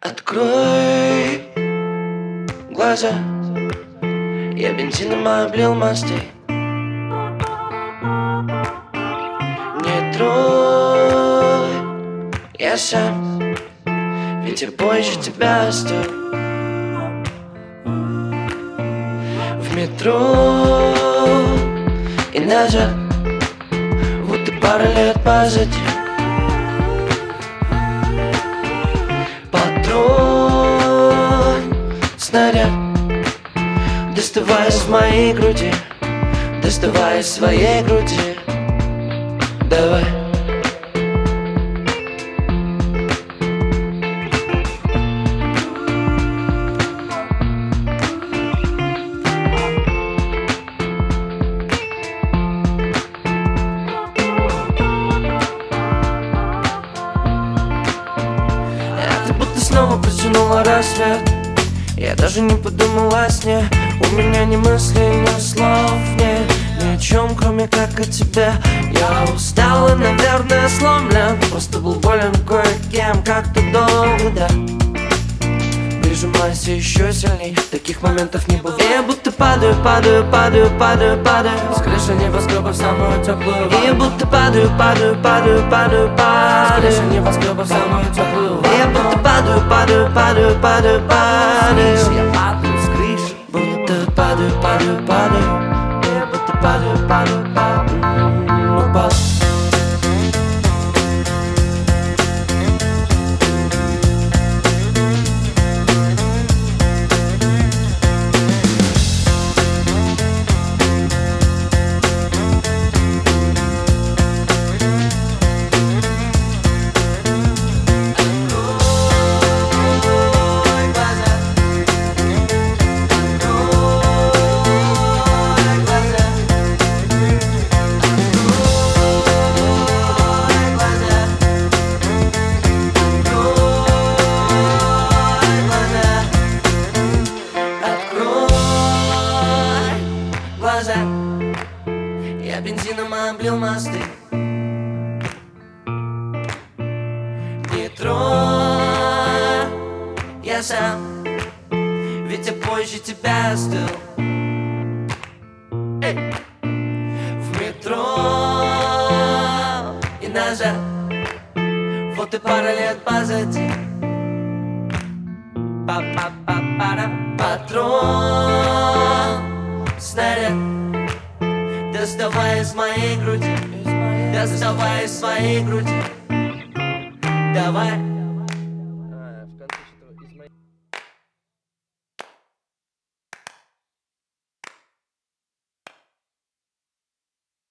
Открой глаза, я бензином облил мосты. Не трой, я сам, ведь я позже тебя остыл. В метро и назад, вот и пара лет позади. Патрон, снаряд, доставай из моей груди, доставай из своей груди. Давай. Снова протянула рассвет. Я даже не подумала о сне. У меня ни мыслей, ни слов, ни о чем, кроме как о тебе. Я устал и, наверное, сломлен. Просто был болен кое-кем, как-то долго, да. Прижимайся еще сильней, таких моментов не бывает. Я будто падаю с крыши небоскреба в самую теплую воду. Я будто падаю с крыши небоскреба в самую теплую воду. Я будто падаю я падаю с крыши. Будто падаю я будто падаю упал. Я бензином облил мосты. Не трой, я сам, ведь я позже тебя остыл. В метро и назад, вот и пара лет позади. Патрон, снаряд, доставай из моей груди, доставай из своей груди. Давай.